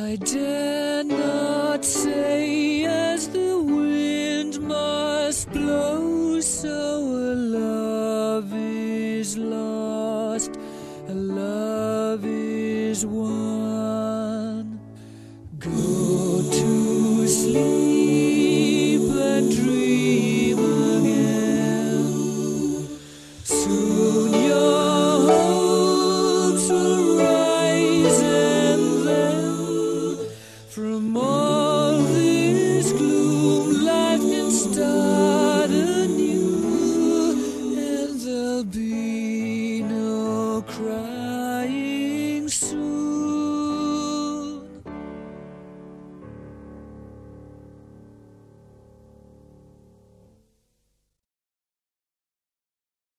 I dare not say as the wind must blow, so a love is lost.